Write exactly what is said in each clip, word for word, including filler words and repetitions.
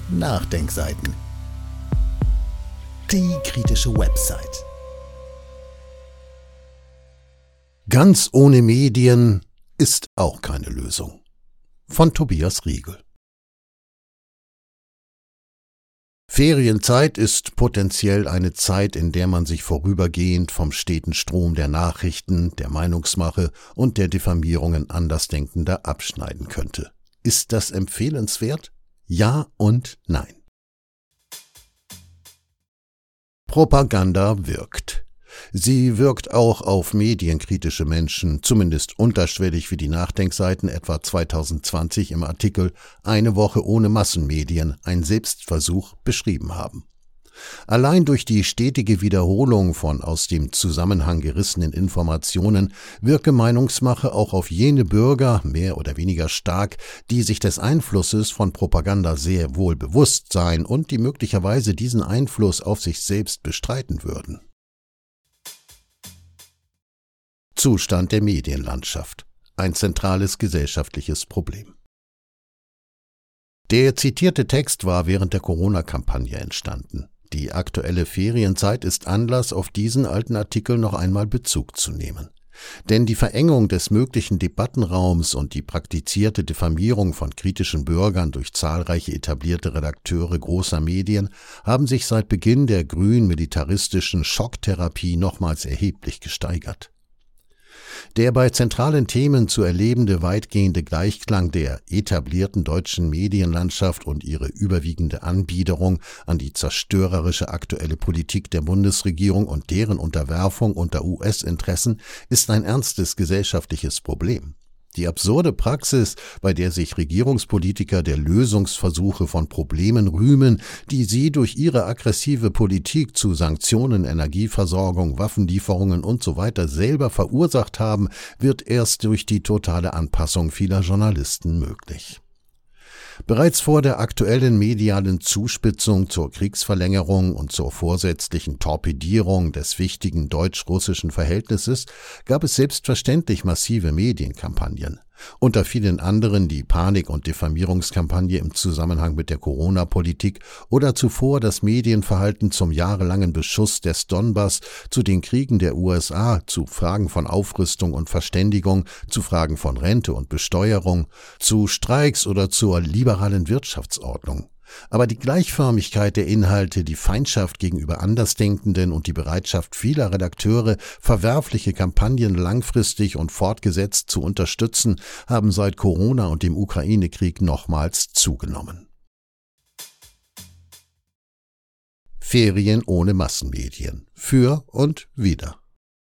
Nachdenkseiten. Die kritische Website. Ganz ohne Medien ist auch keine Lösung. Von Tobias Riegel. Ferienzeit ist potenziell eine Zeit, in der man sich vorübergehend vom steten Strom der Nachrichten, der Meinungsmache und der Diffamierungen Andersdenkender abschneiden könnte. Ist das empfehlenswert? Ja und nein. Propaganda wirkt. Sie wirkt auch auf medienkritische Menschen, zumindest unterschwellig, wie die Nachdenkseiten etwa zweitausendzwanzig im Artikel »Eine Woche ohne Massenmedien – ein Selbstversuch« beschrieben haben. Allein durch die stetige Wiederholung von aus dem Zusammenhang gerissenen Informationen wirke Meinungsmache auch auf jene Bürger, mehr oder weniger stark, die sich des Einflusses von Propaganda sehr wohl bewusst seien und die möglicherweise diesen Einfluss auf sich selbst bestreiten würden. Zustand der Medienlandschaft. Ein zentrales gesellschaftliches Problem. Der zitierte Text war während der Corona-Kampagne entstanden. Die aktuelle Ferienzeit ist Anlass, auf diesen alten Artikel noch einmal Bezug zu nehmen. Denn die Verengung des möglichen Debattenraums und die praktizierte Diffamierung von kritischen Bürgern durch zahlreiche etablierte Redakteure großer Medien haben sich seit Beginn der grün-militaristischen Schocktherapie nochmals erheblich gesteigert. Der bei zentralen Themen zu erlebende weitgehende Gleichklang der etablierten deutschen Medienlandschaft und ihre überwiegende Anbiederung an die zerstörerische aktuelle Politik der Bundesregierung und deren Unterwerfung unter U S-Interessen ist ein ernstes gesellschaftliches Problem. Die absurde Praxis, bei der sich Regierungspolitiker der Lösungsversuche von Problemen rühmen, die sie durch ihre aggressive Politik zu Sanktionen, Energieversorgung, Waffenlieferungen usw. selber verursacht haben, wird erst durch die totale Anpassung vieler Journalisten möglich. Bereits vor der aktuellen medialen Zuspitzung zur Kriegsverlängerung und zur vorsätzlichen Torpedierung des wichtigen deutsch-russischen Verhältnisses gab es selbstverständlich massive Medienkampagnen. Unter vielen anderen die Panik- und Diffamierungskampagne im Zusammenhang mit der Corona-Politik oder zuvor das Medienverhalten zum jahrelangen Beschuss des Donbass, zu den Kriegen der U S A, zu Fragen von Aufrüstung und Verständigung, zu Fragen von Rente und Besteuerung, zu Streiks oder zur liberalen Wirtschaftsordnung. Aber die Gleichförmigkeit der Inhalte, die Feindschaft gegenüber Andersdenkenden und die Bereitschaft vieler Redakteure, verwerfliche Kampagnen langfristig und fortgesetzt zu unterstützen, haben seit Corona und dem Ukraine-Krieg nochmals zugenommen. Ferien ohne Massenmedien. Für und wider.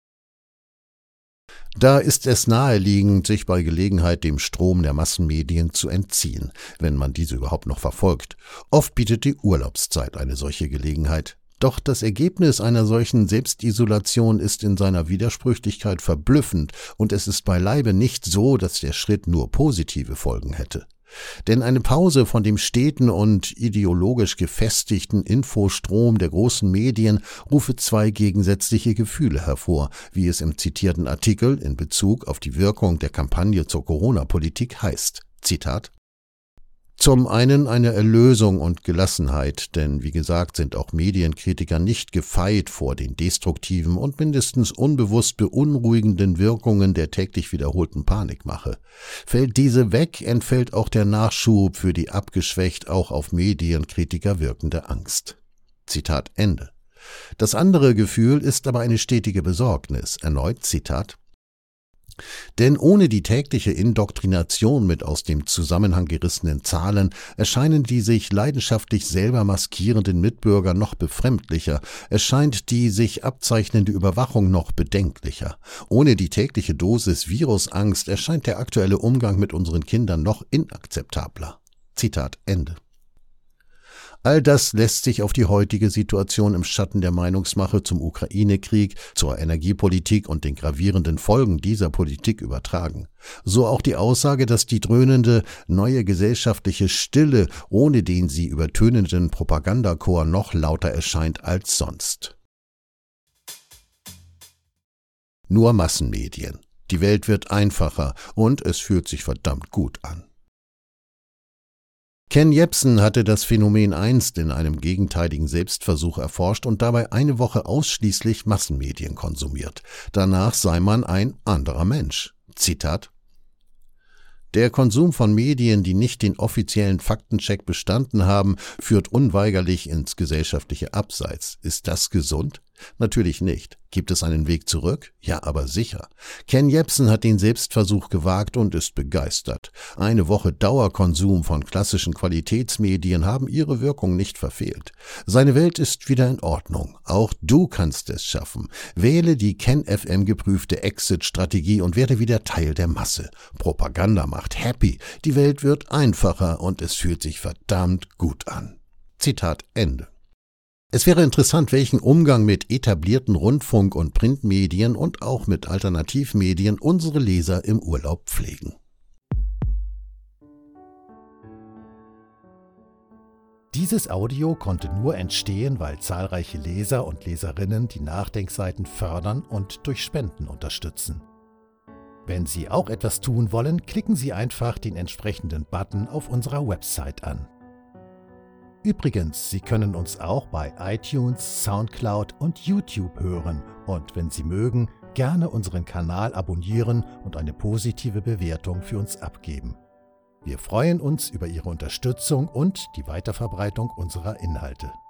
Da ist es naheliegend, sich bei Gelegenheit dem Strom der Massenmedien zu entziehen, wenn man diese überhaupt noch verfolgt. Oft bietet die Urlaubszeit eine solche Gelegenheit. Doch das Ergebnis einer solchen Selbstisolation ist in seiner Widersprüchlichkeit verblüffend und es ist beileibe nicht so, dass der Schritt nur positive Folgen hätte. Denn eine Pause von dem steten und ideologisch gefestigten Infostrom der großen Medien rufe zwei gegensätzliche Gefühle hervor, wie es im zitierten Artikel in Bezug auf die Wirkung der Kampagne zur Corona-Politik heißt. Zitat: Zum einen eine Erlösung und Gelassenheit, denn wie gesagt sind auch Medienkritiker nicht gefeit vor den destruktiven und mindestens unbewusst beunruhigenden Wirkungen der täglich wiederholten Panikmache. Fällt diese weg, entfällt auch der Nachschub für die abgeschwächt auch auf Medienkritiker wirkende Angst. Zitat Ende. Das andere Gefühl ist aber eine stetige Besorgnis. Erneut Zitat: Denn ohne die tägliche Indoktrination mit aus dem Zusammenhang gerissenen Zahlen erscheinen die sich leidenschaftlich selber maskierenden Mitbürger noch befremdlicher, erscheint die sich abzeichnende Überwachung noch bedenklicher. Ohne die tägliche Dosis Virusangst erscheint der aktuelle Umgang mit unseren Kindern noch inakzeptabler. Zitat Ende. All das lässt sich auf die heutige Situation im Schatten der Meinungsmache zum Ukraine-Krieg, zur Energiepolitik und den gravierenden Folgen dieser Politik übertragen. So auch die Aussage, dass die dröhnende neue gesellschaftliche Stille ohne den sie übertönenden Propagandachor noch lauter erscheint als sonst. Nur Massenmedien. Die Welt wird einfacher und es fühlt sich verdammt gut an. Ken Jebsen hatte das Phänomen einst in einem gegenteiligen Selbstversuch erforscht und dabei eine Woche ausschließlich Massenmedien konsumiert. Danach sei man ein anderer Mensch. Zitat: Der Konsum von Medien, die nicht den offiziellen Faktencheck bestanden haben, führt unweigerlich ins gesellschaftliche Abseits. Ist das gesund? Natürlich nicht. Gibt es einen Weg zurück? Ja, aber sicher. Ken Jebsen hat den Selbstversuch gewagt und ist begeistert. Eine Woche Dauerkonsum von klassischen Qualitätsmedien haben ihre Wirkung nicht verfehlt. Seine Welt ist wieder in Ordnung. Auch du kannst es schaffen. Wähle die Ken F M geprüfte Exit-Strategie und werde wieder Teil der Masse. Propaganda macht happy. Die Welt wird einfacher und es fühlt sich verdammt gut an. Zitat Ende. Es wäre interessant, welchen Umgang mit etablierten Rundfunk- und Printmedien und auch mit Alternativmedien unsere Leser im Urlaub pflegen. Dieses Audio konnte nur entstehen, weil zahlreiche Leser und Leserinnen die Nachdenkseiten fördern und durch Spenden unterstützen. Wenn Sie auch etwas tun wollen, klicken Sie einfach den entsprechenden Button auf unserer Website an. Übrigens, Sie können uns auch bei iTunes, Soundcloud und YouTube hören und wenn Sie mögen, gerne unseren Kanal abonnieren und eine positive Bewertung für uns abgeben. Wir freuen uns über Ihre Unterstützung und die Weiterverbreitung unserer Inhalte.